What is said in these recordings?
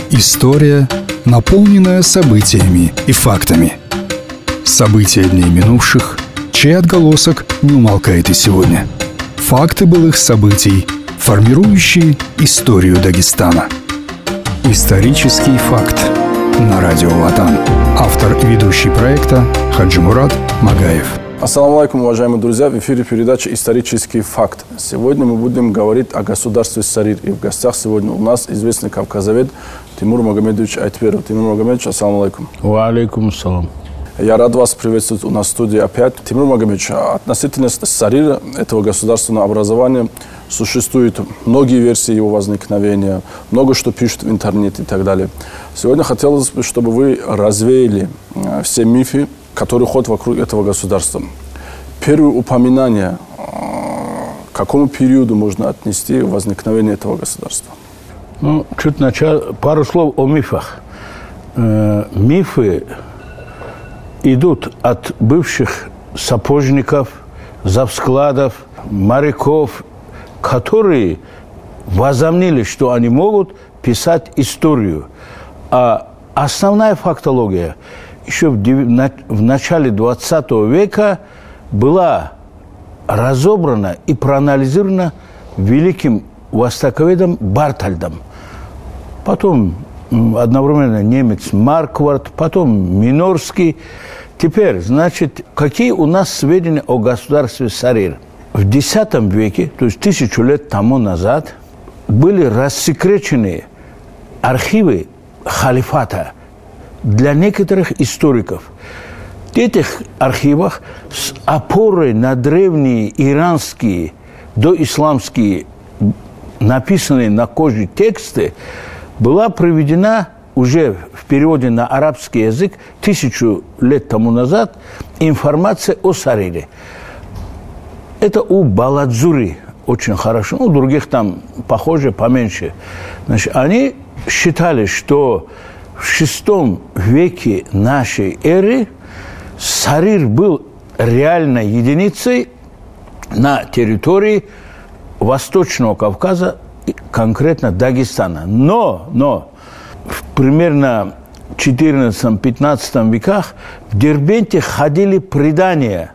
История, наполненная событиями и фактами. События дней минувших, чей отголосок не умолкает и сегодня. Факты былых событий, формирующие историю Дагестана. Исторический факт на радио Ватан. Автор и ведущий проекта Хаджимурат Магаев. Ассаламу алейкум, уважаемые друзья. В эфире передача «Исторический факт». Сегодня мы будем говорить о государстве Сарир. И в гостях сегодня у нас известный кавказовед Тимур Магомедович Айтверов. Тимур Магомедович, ассаламу алейкум. Ва алейкум ассалам. Я рад вас приветствовать у нас в студии опять. Тимур Магомедович, относительно Сарира, этого государственного образования, существуют многие версии его возникновения, много что пишут в интернете и так далее. Сегодня хотелось бы, чтобы вы развеяли все мифы, которые ходят вокруг этого государства. Первое упоминание, к какому периоду можно отнести возникновение этого государства? Ну, чуть пару слов о мифах. Мифы идут от бывших сапожников, завскладов, моряков, которые возомнили, что они могут писать историю. А основная фактология еще в начале 20 века была разобрана и проанализирована великим востоковедом Бартольдом. Потом одновременно немец Марквард, потом Минорский. Теперь, значит, какие у нас сведения о государстве Сарир? В X веке, то есть 1000 лет тому назад, были рассекречены архивы халифата для некоторых историков. В этих архивах с опорой на древние иранские, доисламские, написанные на коже тексты, была проведена уже в переводе на арабский язык 1000 лет тому назад информация о Сарире. Это у Баладзури очень хорошо, у других там похоже, поменьше. Значит, они считали, что в VI веке нашей эры Сарир был реальной единицей на территории Восточного Кавказа, конкретно Дагестана. Но в примерно 14-15 веках в Дербенте ходили предания.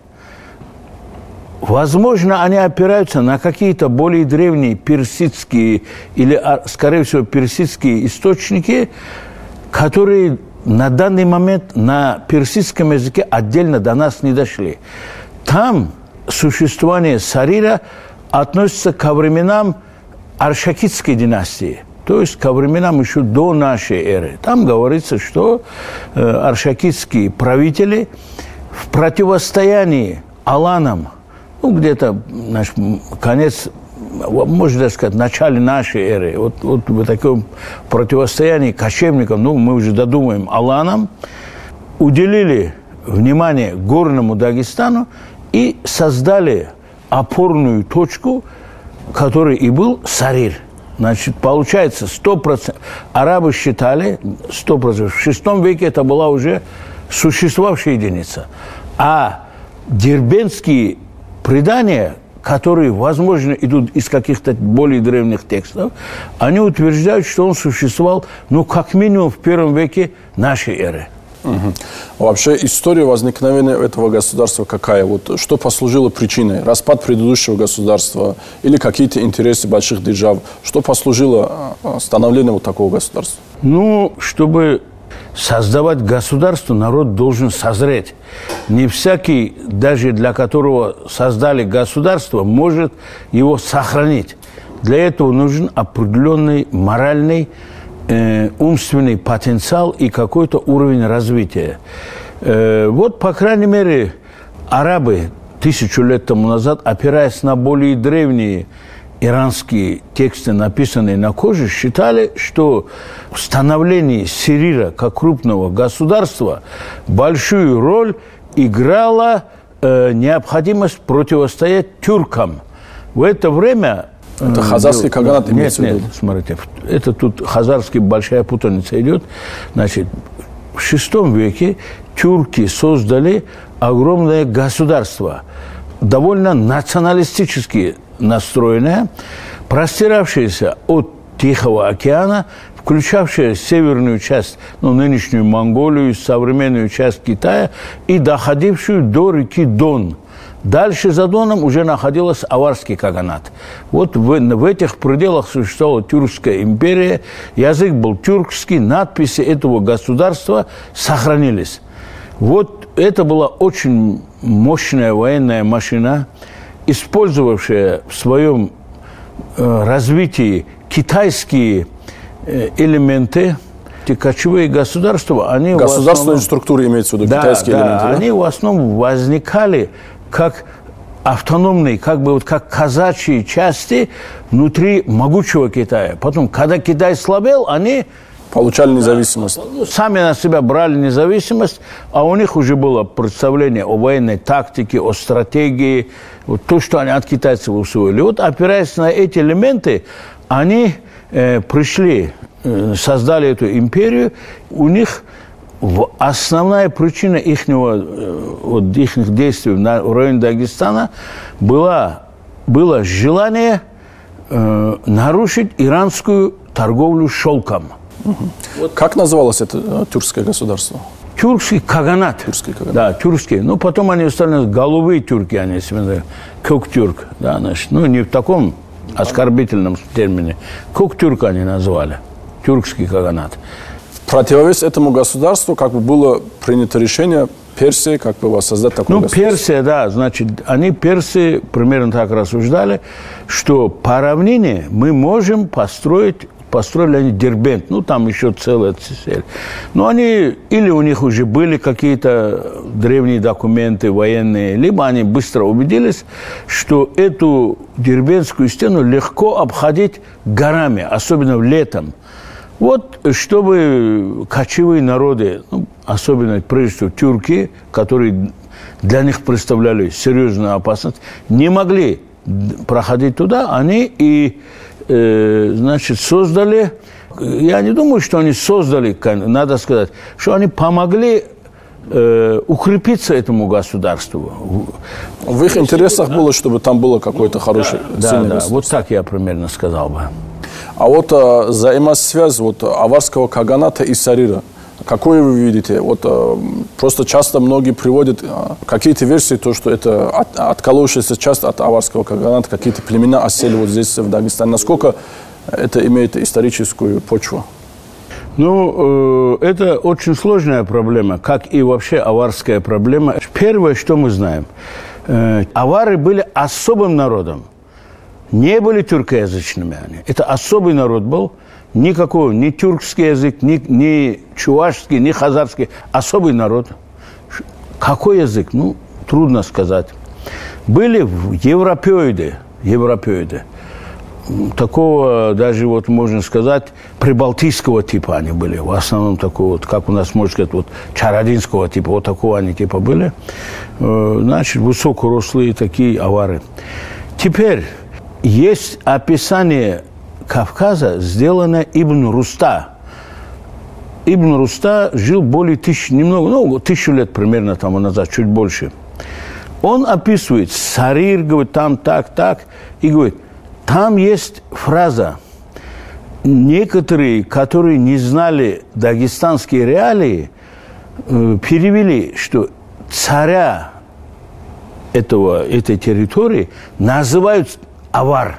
Возможно, они опираются на какие-то более древние персидские или, скорее всего, персидские источники, которые на данный момент на персидском языке отдельно до нас не дошли. Там существование Сарира относится ко временам Аршакидской династии, то есть ко временам еще до нашей эры. Там говорится, что аршакидские правители в противостоянии аланам, ну, где-то, значит, конец, можно даже сказать, в начале нашей эры, вот в таком противостоянии кочевникам, ну, мы уже додумаем, аланам, уделили внимание горному Дагестану и создали опорную точку, который и был Сарир. Значит, получается, 100%. Арабы считали, 100%. В VI веке это была уже существовавшая единица. А дербентские предания, которые, возможно, идут из каких-то более древних текстов, они утверждают, что он существовал, ну, как минимум в I веке нашей эры. Угу. Вообще история возникновения этого государства какая? Вот что послужило причиной? Распад предыдущего государства или какие-то интересы больших держав? Что послужило становлению вот такого государства? Ну, чтобы создавать государство, народ должен созреть. Не всякий, даже для которого создали государство, может его сохранить. Для этого нужен определенный моральный, умственный потенциал и какой-то уровень развития. Вот, по крайней мере, арабы 1000 лет тому назад, опираясь на более древние иранские тексты, написанные на коже, считали, что в становлении Сарира как крупного государства большую роль играла необходимость противостоять тюркам. В это время... Это хазарский каганат имеется в виду? Нет, смотрите, это тут хазарский большая путаница идет. Значит, в VI веке тюрки создали огромное государство, довольно националистически настроенное, простиравшееся от Тихого океана включавшая северную часть, нынешнюю Монголию, современную часть Китая и доходившую до реки Дон. Дальше за Доном уже находился аварский каганат. Вот в этих пределах существовала Тюркская империя, язык был тюркский, надписи этого государства сохранились. Вот это была очень мощная военная машина, использовавшая в своем развитии китайские элементы. Эти кочевые государства, они государственные структуры имеются в виду, китайские элементы, да? Они в основном возникали как автономные, как казачьи части внутри могучего Китая. Потом, когда Китай слабел, они получали независимость. Сами на себя брали независимость, а у них уже было представление о военной тактике, о стратегии, вот то, что они от китайцев усвоили. Вот, опираясь на эти элементы, они пришли, создали эту империю. У них основная причина их действий в районе Дагестана было желание нарушить иранскую торговлю шелком. Вот. Как называлось это тюркское государство? Тюркский каганат. Тюркский каганат. Да, тюркский. Потом они стали головые тюрки, они себя называют. Көк-тюрк. Да, значит, не в таком оскорбительном термине. Көк-тюрк они назвали. Тюркский каганат. В противовес этому государству было принято решение Персии воссоздать такое государство. Персия, да, значит, персы примерно так рассуждали, что по равнине мы можем построили они Дербент, там еще целая цель. Или у них уже были какие-то древние документы военные, либо они быстро убедились, что эту Дербентскую стену легко обходить горами, особенно летом. Вот, чтобы кочевые народы, особенно, прежде всего, тюрки, которые для них представляли серьезную опасность, не могли проходить туда, они создали, я не думаю, что они создали, надо сказать, что они помогли укрепиться этому государству. В их интересах было, чтобы там было какое-то хорошее, сильное государство. Вот так я примерно сказал бы. А взаимосвязь аварского каганата и Сарира, какую вы видите? Просто часто многие приводят какие-то версии, что это отколовшаяся часть от аварского каганата, какие-то племена осели здесь, в Дагестане. Насколько это имеет историческую почву? Это очень сложная проблема, как и вообще аварская проблема. Первое, что мы знаем, авары были особым народом. Не были тюркоязычными они. Это особый народ был. Никакого, ни тюркский язык, ни чувашский, ни хазарский. Особый народ. Какой язык? Трудно сказать. Были европеоиды. Такого, даже можно сказать, прибалтийского типа они были. В основном такого, как у нас, можно сказать, чародинского типа. Такого они типа были. Значит, высокорослые такие авары. Теперь есть описание Кавказа, сделано Ибн Руста. Ибн Руста жил более 1000 лет примерно тому назад, чуть больше. Он описывает Сарир, говорит, там так, и говорит, там есть фраза. Некоторые, которые не знали дагестанские реалии, перевели, что царя этой территории называют авар.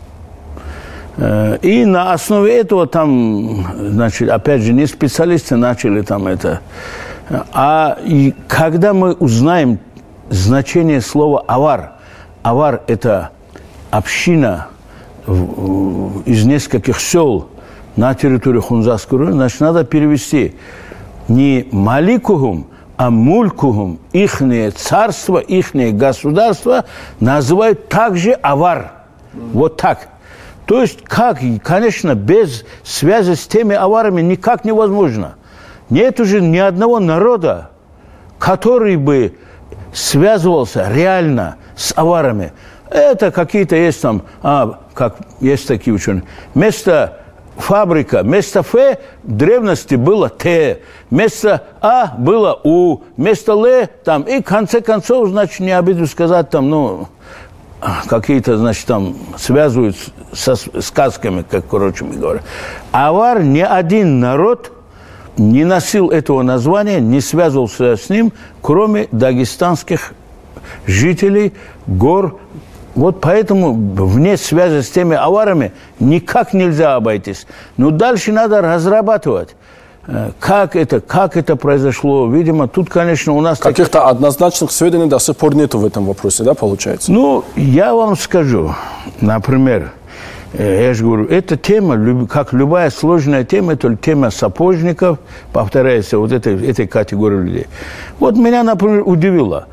И на основе этого опять же, не специалисты начали это. И когда мы узнаем значение слова авар, авар – это община из нескольких сел на территории Хунзарского района, значит, надо перевести не маликухум, а мулькухум, ихнее царство, ихнее государство называют также авар. Вот так. То есть, конечно, без связи с теми аварами никак невозможно. Нет уже ни одного народа, который бы связывался реально с аварами. Это какие-то есть там, как есть такие ученые. Вместо фабрика, вместо Ф в древности было Т, вместо А было У, вместо Л там. И в конце концов, значит, не обиду сказать там, какие-то, значит, там связывают со сказками, как, короче говоря. Авар ни один народ не носил этого названия, не связывался с ним, кроме дагестанских жителей гор. Вот поэтому вне связи с теми аварами никак нельзя обойтись. Но дальше надо разрабатывать. Как это произошло? Видимо, тут, конечно, у нас... Каких-то однозначных сведений до сих пор нету в этом вопросе, да, получается? Ну, я вам скажу, например, я же говорю, эта тема, как любая сложная тема, это тема сапожников, повторяется, вот этой категории людей. Вот меня, например, удивило,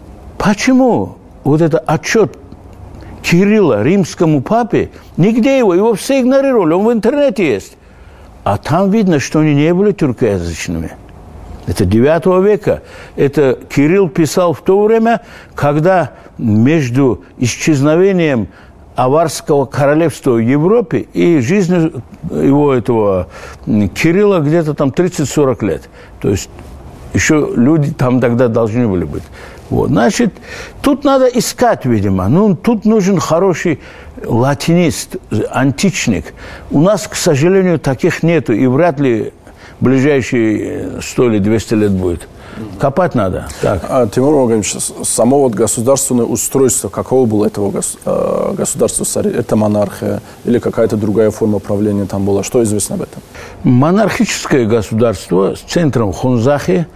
почему вот этот отчет Кирилла римскому папе, нигде его все игнорировали, он в интернете есть. А там видно, что они не были тюркоязычными. Это 9 века. Это Кирилл писал в то время, когда между исчезновением аварского королевства в Европе и жизнью его этого Кирилла где-то там 30-40 лет. То есть еще люди там тогда должны были быть. Вот. Значит, тут надо искать, видимо. Ну, тут нужен хороший латинист, античник. У нас, к сожалению, таких нету, и вряд ли в ближайшие 100 или 200 лет будет. Копать надо. Так. Тимур Магомедович, само вот государственное устройство, какого было этого государства? Это монархия или какая-то другая форма правления там была? Что известно об этом? Монархическое государство с центром в Хунзахе,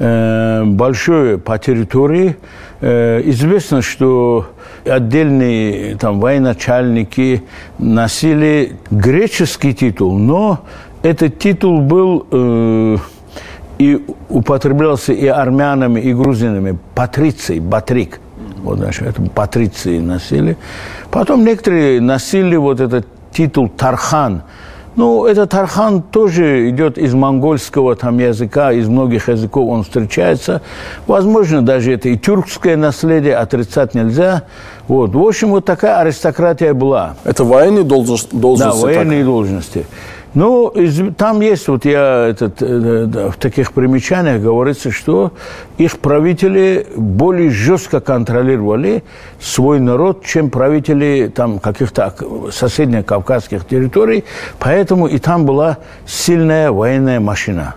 большое по территории. Известно, что отдельные там военачальники носили греческий титул, но этот титул был... и употреблялся и армянами, и грузинами. Патриций, батрик. Вот, значит, это патриции носили. Потом некоторые носили вот этот титул Тархан. Ну, этот Тархан тоже идет из монгольского там языка, из многих языков он встречается. Возможно, даже это и тюркское наследие, отрицать нельзя. Вот. В общем, вот такая аристократия была. Это военные должности? Да, военные должности. Ну, там есть, вот я в таких примечаниях говорится, что их правители более жестко контролировали свой народ, чем правители там каких-то соседних кавказских территорий, поэтому и там была сильная военная машина.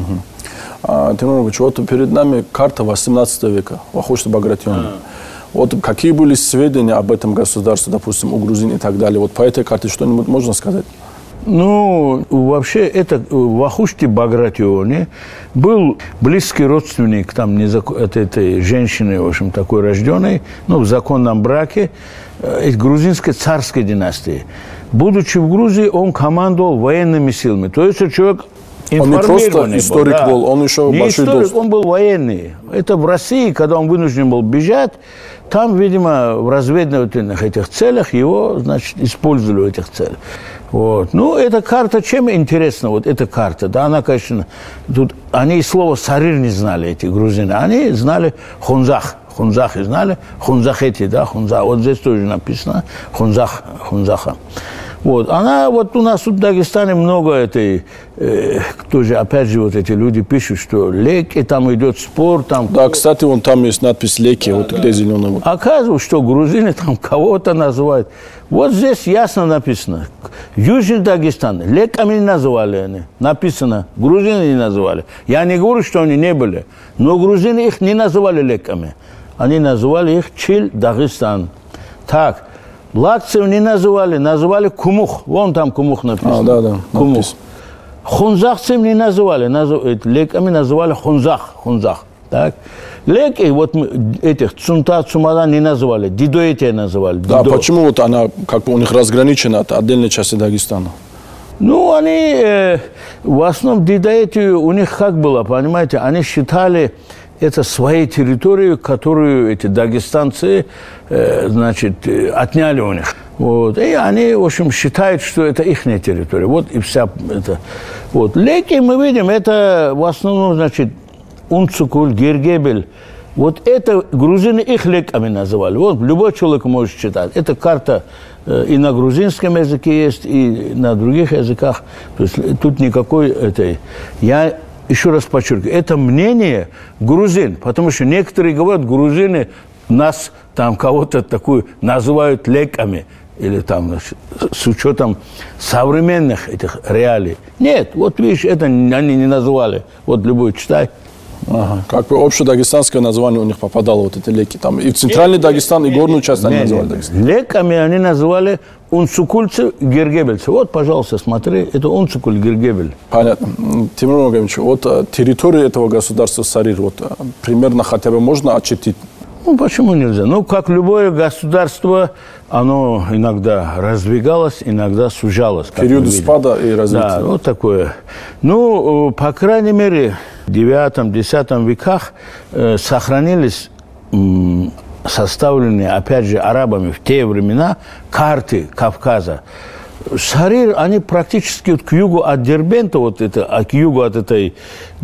Тимур Магомедович, вот перед нами карта 18 века, Вахушта-Багратион. Вот какие были сведения об этом государстве, допустим, у грузин и так далее? Вот по этой карте что-нибудь можно сказать? Ну, вообще, это в Вахуште-Багратионе был близкий родственник там, этой женщины, в общем, такой рожденной, ну, в законном браке, из грузинской царской династии. Будучи в Грузии, он командовал военными силами. То есть, человек информированный. Он не просто историк был, он еще не большой историк, должность. Он был военный. Это в России, когда он вынужден был бежать, там, видимо, в разведывательных этих целях его, значит, использовали в этих целях. Вот. Ну, эта карта, чем интересна, вот эта карта, да, она, конечно, тут, они и слова «сарир» не знали, эти грузины, они знали «хунзах», хунзахи знали, хунзахети, да, хунзах, вот здесь тоже написано «хунзах», хунзаха. Вот, она, вот у нас тут в Дагестане много этой, кто же, опять же, вот эти люди пишут, что леки, там идет спор, там... Да, кстати, вон там есть надпись «леки», да, вот да. Где зеленый. Вот. Оказывается, что грузины там кого-то называют. Вот здесь ясно написано. Южный Дагестан, леками не называли они. Написано, грузины не называли. Я не говорю, что они не были, но грузины их не называли леками. Они называли их Чил-Дагестан. Так. Лакцев не называли Кумух. Вон там Кумух написано. Да. Кумух. Хунзахцев не называли. Леками называли Хунзах. Так. Леки, вот этих Цунта, Цумада не называли. Дидоэтия называли. Да, Дидо. Почему вот она, как бы у них разграничена от отдельной части Дагестана? Ну, они, в основном Дидоэтию у них как было, понимаете, они считали это своей территорией, которую эти дагестанцы, значит, отняли у них. Вот. И они, в общем, считают, что это их территория. Вот и вся это. Вот. Леки мы видим, это в основном, значит, Унцукуль, Гергебель. Вот это грузины их леками называли. Вот любой человек может читать. Эта карта и на грузинском языке есть, и на других языках. То есть тут никакой этой... Я еще раз подчеркиваю, это мнение грузин, потому что некоторые говорят, грузины нас там кого-то такую называют леками, или там с учетом современных этих реалий. Нет, вот видишь, это они не называли. Вот любой читай. Ага. Как бы общедагестанское название у них попадало, вот эти леки. Там и в центральный Дагестан, и горную часть они называли Дагестан. Леками они называли унцукульцы, гергебельцы. Вот, пожалуйста, смотри, это унцукуль, гергебель. Понятно. Тимур Магомедович, вот территорию этого государства Сарир, вот примерно хотя бы можно очертить? Ну, почему нельзя? Ну, как любое государство, оно иногда раздвигалось, иногда сужалось. Периоды спада и развития. Да, вот такое. Ну, по крайней мере, в 9-10 веках сохранились составленные, опять же, арабами в те времена карты Кавказа. Сарир, они практически вот к югу от Дербента, вот это, а к югу от этой,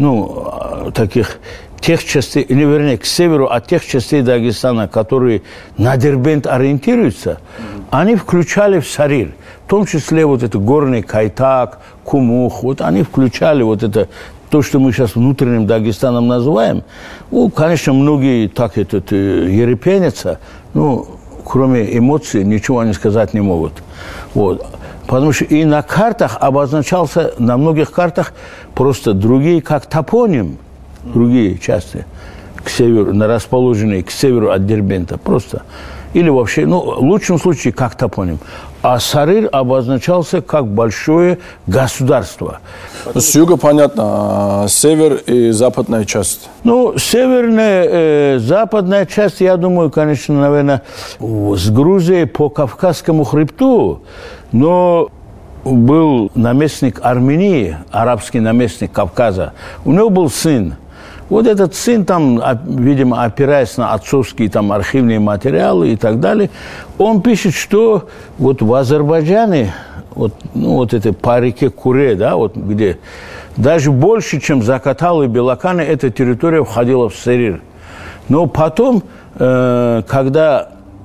ну, таких... тех частей, или вернее, к северу от тех частей Дагестана, которые на Дербент ориентируются, они включали в Сарир, в том числе вот это горный Кайтак, Кумух, вот они включали вот это, то, что мы сейчас внутренним Дагестаном называем. Ну, конечно, многие так ерепенятся, ну, кроме эмоций, ничего они сказать не могут. Вот. Потому что и на картах обозначался, на многих картах просто другие, как топоним, другие части к северу, расположенные к северу от Дербента, просто. Или вообще, ну, в лучшем случае, как топоним. А Сарир обозначался как большое государство. С юга, понятно, а север и западная часть? Ну, северная, западная часть, я думаю, конечно, наверное, с Грузией по Кавказскому хребту, но был наместник Армении, арабский наместник Кавказа, у него был сын. Вот этот сын там, видимо, опираясь на отцовские там архивные материалы и так далее, он пишет, что вот в Азербайджане, вот, ну, вот это по реке Куре, да, вот где даже больше, чем Закатал и Белоканы, эта территория входила в Сарир. Но потом, когда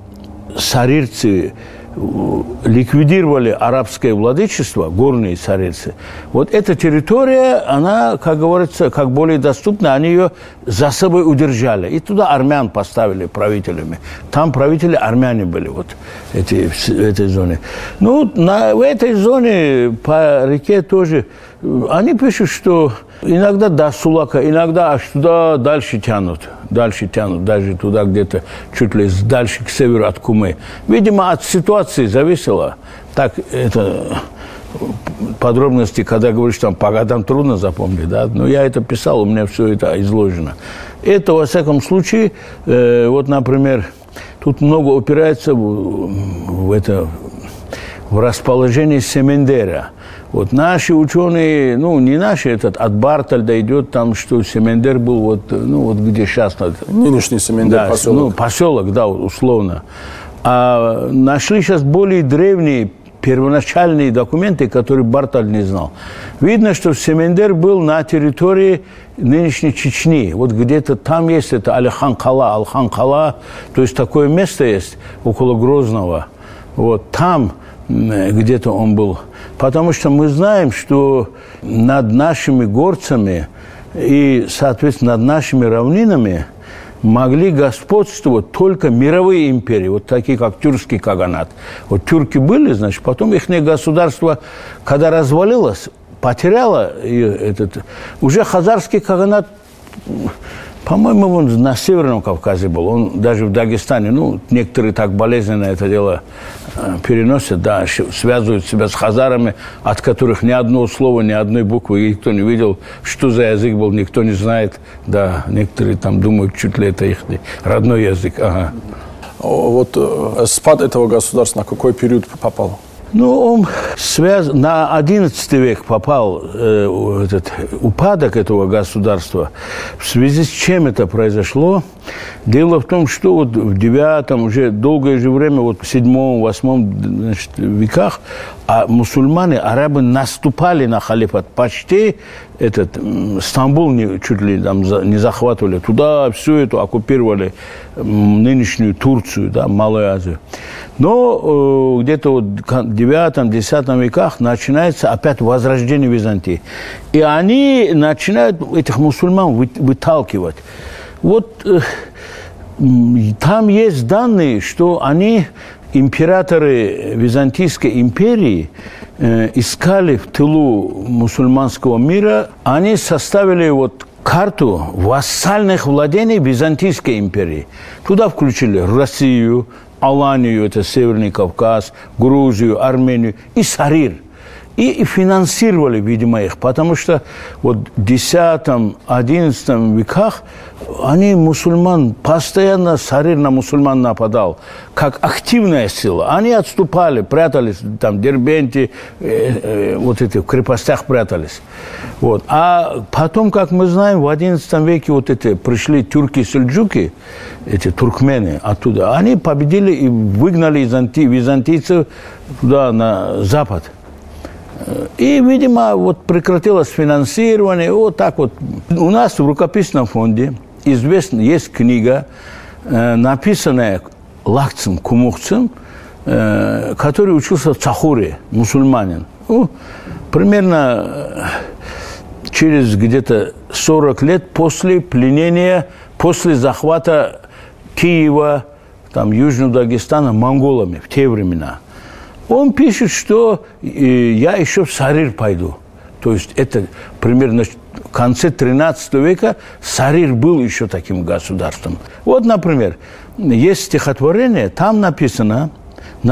сарирцы ликвидировали арабское владычество, горные сарирцы, вот эта территория, она, как говорится, как более доступна, они ее за собой удержали. И туда армян поставили правителями. Там правители армяне были, вот в этой зоне. Ну, в этой зоне по реке тоже, они пишут, что иногда до Сулака, иногда аж туда дальше тянут, даже туда где-то чуть ли дальше к северу от Кумы. Видимо, от ситуации зависело. Так это подробности, когда говоришь, там по годам трудно запомнить, да, но я это писал, у меня все это изложено. Это, во всяком случае, вот, например, тут много упирается в расположение Семендера. Вот наши ученые, ну, не наши, от Бартальда идет там, что Семендер был вот, ну, вот где сейчас. Нынешний Семендер, да, поселок. Ну, поселок, да, условно. А нашли сейчас более древние первоначальные документы, которые Бартальд не знал. Видно, что Семендер был на территории нынешней Чечни. Вот где-то там есть это Алхан-Кала, то есть такое место есть около Грозного. Вот там где-то он был. Потому что мы знаем, что над нашими горцами и, соответственно, над нашими равнинами могли господствовать только мировые империи, вот такие, как тюркский каганат. Вот тюрки были, значит, потом их государство, когда развалилось, потеряло уже хазарский каганат. По-моему, он на Северном Кавказе был, он даже в Дагестане, ну, некоторые так болезненно это дело переносят, да, связывают себя с хазарами, от которых ни одного слова, ни одной буквы никто не видел, что за язык был, никто не знает, да, некоторые там думают, чуть ли это их родной язык, ага. Вот спад этого государства на какой период попал? Ну, он на XI век попал этот упадок этого государства. В связи с чем это произошло? Дело в том, что вот в IX, уже долгое же время, вот в VII-VIII веках, мусульмане, арабы наступали на халифат. Почти Стамбул чуть ли там не захватывали. Туда всю эту оккупировали нынешнюю Турцию, да, Малую Азию. Но где-то вот в IX-X веках начинается опять возрождение Византии. И они начинают этих мусульман выталкивать. Вот Там есть данные, что они, императоры Византийской империи, искали в тылу мусульманского мира, они составили вот карту вассальных владений Византийской империи. Туда включили Россию, Аланию, это Северный Кавказ, Грузию, Армению и Сарир. И финансировали, видимо, их, потому что вот в X-XI веках они мусульман, постоянно Сарир на мусульман нападал, как активная сила. Они отступали, прятались, там, в Дербенте, вот эти, в крепостях прятались. Вот. А потом, как мы знаем, в XI веке вот эти пришли тюрки-сельджуки, эти туркмены оттуда, они победили и выгнали византийцев туда, на запад. И, видимо, вот прекратилось финансирование, вот так вот. У нас в рукописном фонде известно, есть книга, написанная Лакцем Кумухцем, который учился в Цахуре, мусульманин. Ну, примерно через где-то 40 лет после пленения, после захвата Киева, там, Южного Дагестана монголами в те времена. Он пишет, что я еще в Сарир пойду. То есть это примерно в конце XIII века Сарир был еще таким государством. Вот, например, есть стихотворение, там написано в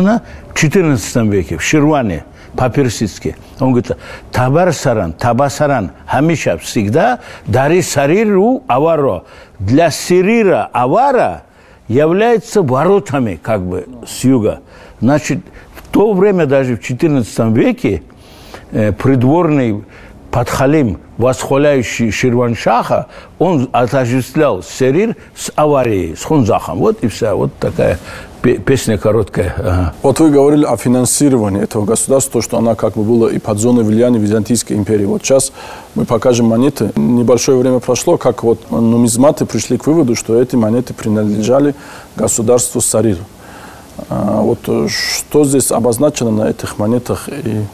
XIV веке, в Ширване, по-персидски. Он говорит, табасаран, хамиша, всегда, дари Сариру аваро. Для Сарира авара является воротами, как бы, с юга. Значит, в то время, даже в XIV веке, придворный Падхалим, восхваляющий Ширваншаха, он отождествлял Сарир с аварией, с Хунзахом. Вот и вся, вот такая песня короткая. Ага. Вот вы говорили о финансировании этого государства, то, что она как бы была и под зоной влияния Византийской империи. Вот сейчас мы покажем монеты. Небольшое время прошло, как вот нумизматы пришли к выводу, что эти монеты принадлежали государству Сарир. Вот что здесь обозначено на этих монетах?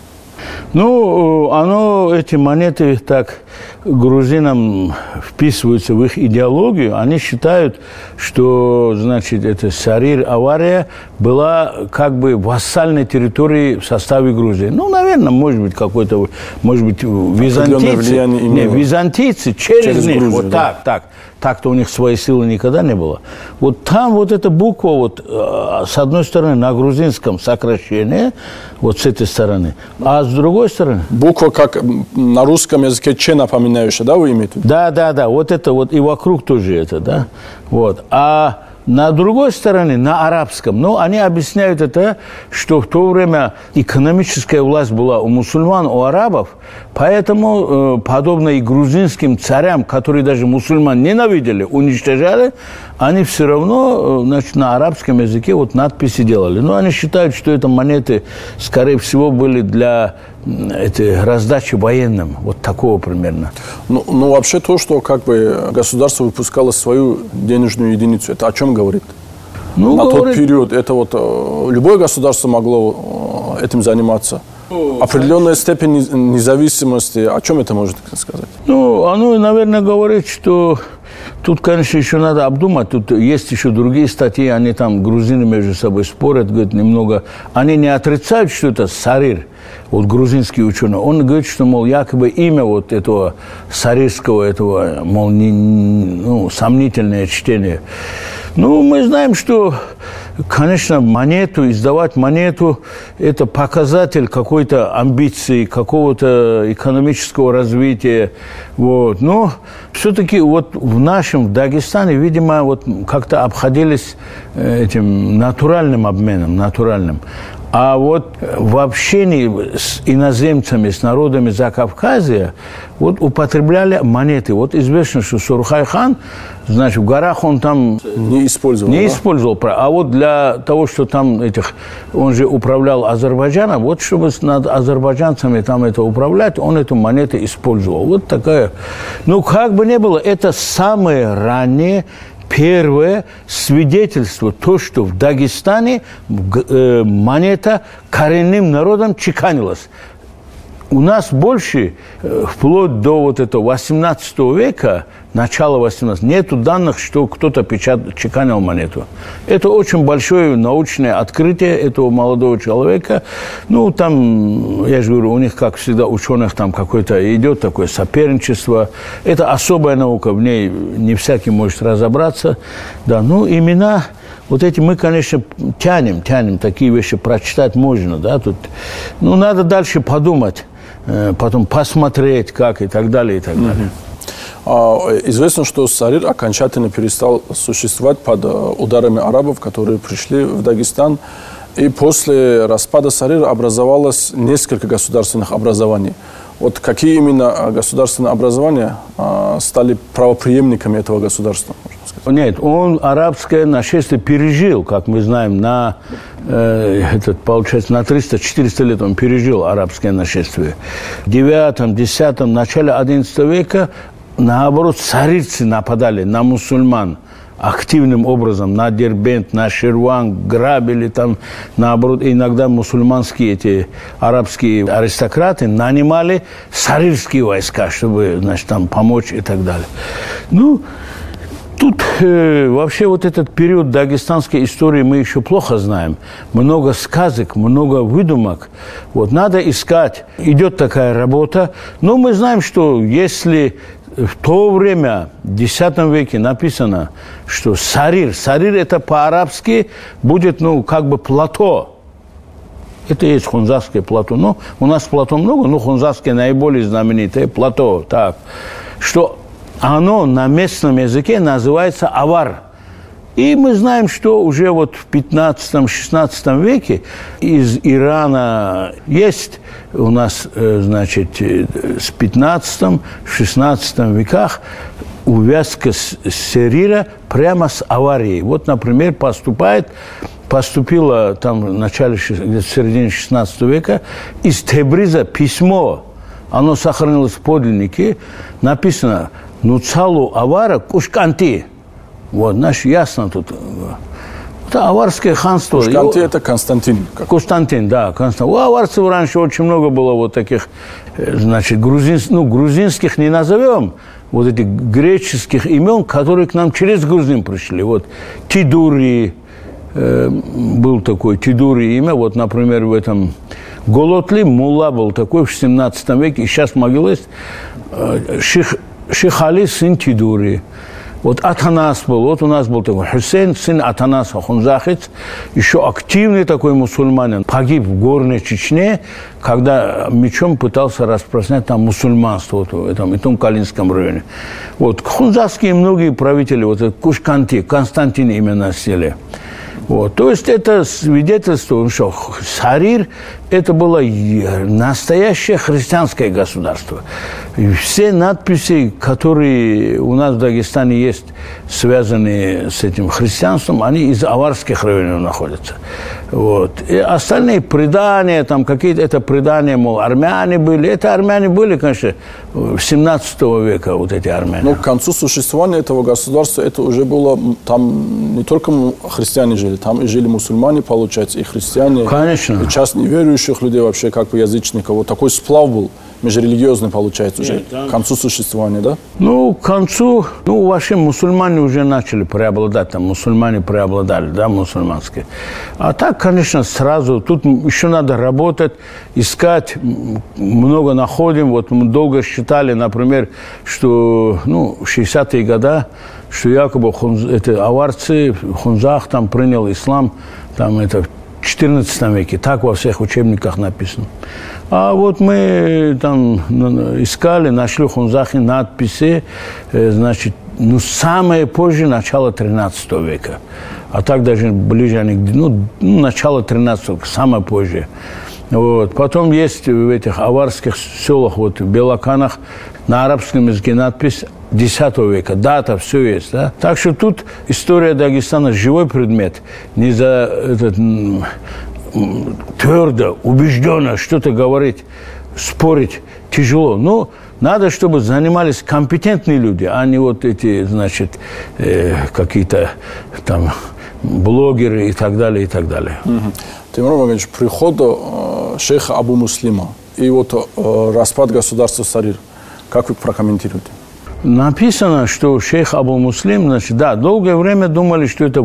Ну, эти монеты так грузинам вписываются в их идеологию. Они считают, что, значит, это Сарир, авария была как бы вассальной территорией в составе Грузии. Ну, наверное, может быть, какой-то, может быть, византийцы через них, Грузию, вот да. так. Так-то у них своей силы никогда не было. Вот там вот эта буква, вот, с одной стороны, на грузинском сокращение, вот с этой стороны, а с другой стороны... Буква, как на русском языке «че» напоминающая, да, вы имеете? Да, вот это вот, и вокруг тоже это, да, вот. А на другой стороне, на арабском, ну, они объясняют это, что в то время экономическая власть была у мусульман, у арабов, поэтому, подобно и грузинским царям, которые даже мусульман ненавидели, уничтожали, они все равно, значит, на арабском языке вот надписи делали. Но они считают, что это монеты, скорее всего, были для раздачи военным, вот такого примерно. Ну, вообще то, что как бы государство выпускало свою денежную единицу, это о чем говорит? На тот период это вот любое государство могло этим заниматься. Определенная степень независимости, о чем это может сказать? Ну, оно, наверное, говорит, что тут, конечно, еще надо обдумать. Тут есть еще другие статьи, они там, грузины между собой спорят, говорят, немного. Они не отрицают, что это Сарир, вот грузинский ученый. Он говорит, что, мол, якобы имя вот этого сарирского, этого, мол, сомнительное чтение. Ну, мы знаем, что, конечно, издавать монету – это показатель какой-то амбиции, какого-то экономического развития. Вот. Но все-таки вот в нашем Дагестане, видимо, вот как-то обходились этим натуральным обменом, натуральным. А вот в общении с иноземцами, с народами Закавказья, вот употребляли монеты. Вот известно, что Сурхай-хан, значит, в горах он там не использовал. А вот для того, что там он же управлял Азербайджаном, вот чтобы над азербайджанцами там это управлять, он эту монету использовал. Вот такая. Ну, как бы ни было, это самое раннее, первое свидетельство, то, что в Дагестане монета коренным народом чеканилась. у нас больше, вплоть до вот этого 18 века, начала 18, нету данных, что кто-то чеканил монету. Это очень большое научное открытие этого молодого человека. Ну, там, я же говорю, у них, как всегда, ученых там какое-то идет такое соперничество. Это особая наука, в ней не всякий может разобраться. Да, ну, имена... Вот эти мы, конечно, тянем, такие вещи прочитать можно, да, тут, ну, надо дальше подумать, потом посмотреть, как и так далее, и так далее. Известно, что Сарир окончательно перестал существовать под ударами арабов, которые пришли в Дагестан, и после распада Сарира образовалось несколько государственных образований. Вот какие именно государственные образования стали правопреемниками этого государства? Нет, он арабское нашествие пережил, как мы знаем, получается, на 300-400 лет он пережил арабское нашествие. В 9, 10, начале 11 века, наоборот, царицы нападали на мусульман активным образом, на Дербент, на Ширван, грабили там, наоборот, иногда мусульманские эти арабские аристократы нанимали сарирские войска, чтобы, значит, там помочь и так далее. Ну, тут вообще вот этот период дагестанской истории мы еще плохо знаем. Много сказок, много выдумок. Вот надо искать. Идет такая работа. Но мы знаем, что если в то время, в X веке написано, что Сарир это по-арабски будет, ну, как бы плато. Это есть хунзарское плато. Но у нас плато много, но хунзарское наиболее знаменитое плато. Так, что оно на местном языке называется авар. И мы знаем, что уже вот в 15-16 веке из Ирана есть у нас, значит, с 15-16 веках увязка Сарира прямо с аварией. Вот, например, поступило там в начале, где-то в середине 16 века из Тебриза письмо, оно сохранилось в подлиннике, написано «Нуцалу авара кушканти». Вот, значит, ясно тут. Это аварское ханство. Кушканти – это Константин. Константин, да, Константин. У аварцев раньше очень много было вот таких, значит, грузинских не назовем, вот этих греческих имен, которые к нам через грузин пришли. Вот Тидури, был такой Тидури имя, вот, например, в этом Голотли Мулла был такой в 17 веке, и сейчас могила есть Шихали, сын Тидури. Вот Атанас был, вот у нас был такой Хусейн, сын Атанаса Хунзахец, еще активный такой мусульманин, погиб в Горной Чечне, когда мечом пытался распространять там мусульманство вот, в этом Итун-Калинском районе. Вот хунзахские многие правители, вот этот Кушканти, Константин имя носили. Вот. То есть это свидетельство, что Сарир – это было настоящее христианское государство. И все надписи, которые у нас в Дагестане есть, связанные с этим христианством, они из аварских районов находятся. Вот. И остальные предания, там какие-то это предания, мол, армяне были. Это армяне были, конечно, в 17 века, вот эти армяне. Но к концу существования этого государства это уже было, там не только христиане жили, там и жили мусульмане, получается, и христиане. Конечно. И часть неверующих людей вообще, как бы язычников. Вот такой сплав был межрелигиозный, получается, уже к концу существования, да? Ну, к концу, ну, вообще мусульмане уже начали преобладать, там мусульмане преобладали, да, мусульманские. А так, конечно, сразу, тут еще надо работать, искать, много находим. Вот мы долго считали, например, что, ну, в 60-е годы, что якобы это аварцы, Хунзах там принял ислам, там это в 14 веке, так во всех учебниках написано. А вот мы там искали, нашли в Хунзахе надписи, значит, ну, самое позже, начало 13 века. А так даже ближе они, ну, начало 13 века, самое позже. Вот. Потом есть в этих аварских селах, вот в Белоканах, на арабском языке надпись 10 века, дата, все есть. Да? Так что тут история Дагестана живой предмет. Не за этот, твердо, убежденно что-то говорить, спорить тяжело. Но надо, чтобы занимались компетентные люди, а не вот эти, значит, какие-то там блогеры и так далее, и так далее. Тимур Магомедович, приход шейха Абу Муслима и вот распад государства Сарир. Как вы прокомментируете? Написано, что шейх Абу-Муслим, значит, да, долгое время думали, что это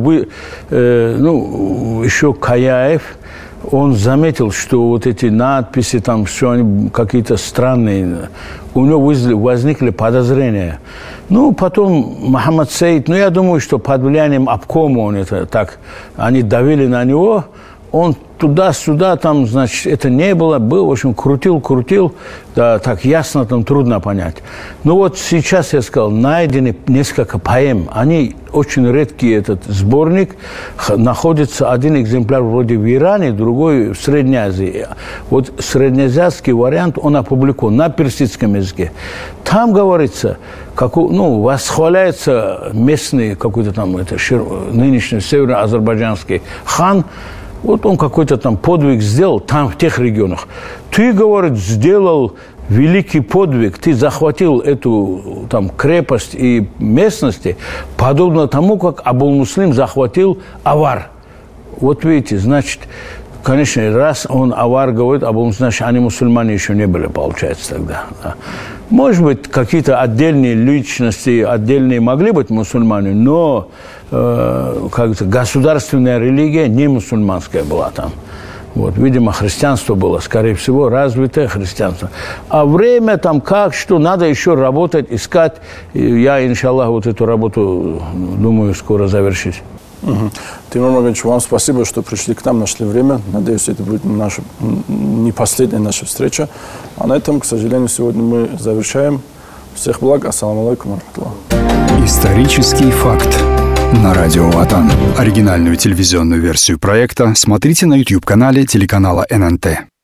еще Каяев, он заметил, что вот эти надписи, там все они какие-то странные, у него возникли подозрения. Потом Мухаммад Саид, я думаю, что под влиянием обкома он это так, они давили на него, он туда-сюда, там, значит, это не было, в общем, крутил, да, так ясно, там трудно понять. Вот сейчас, я сказал, найдены несколько поэм, они очень редкий, этот сборник, находится один экземпляр вроде в Иране, другой в Средней Азии. Вот среднеазиатский вариант, он опубликован на персидском языке. Там говорится, восхваляется местный какой-то там, нынешний североазербайджанский хан, вот он какой-то там подвиг сделал там, в тех регионах. Ты, говорит, сделал великий подвиг, ты захватил эту там крепость и местности, подобно тому, как Абул-Муслим захватил Авар. Вот видите, значит, конечно, раз он Авар говорит, Абул-Муслим, значит, они мусульмане еще не были, получается, тогда. Да. Может быть, какие-то отдельные личности, отдельные могли быть мусульмане, но государственная религия не мусульманская была там. Видимо, христианство было, скорее всего, развитое христианство. А время там как, что, надо еще работать, искать. Я, иншаллах, эту работу, думаю, скоро завершить. Тимур Магомедович, вам спасибо, что пришли к нам, нашли время. Надеюсь, это будет не последняя наша встреча. А на этом, к сожалению, сегодня мы завершаем. Всех благ. Ассаламу алейкум. Исторический факт на радио Ватан. Оригинальную телевизионную версию проекта смотрите на YouTube-канале телеканала ННТ.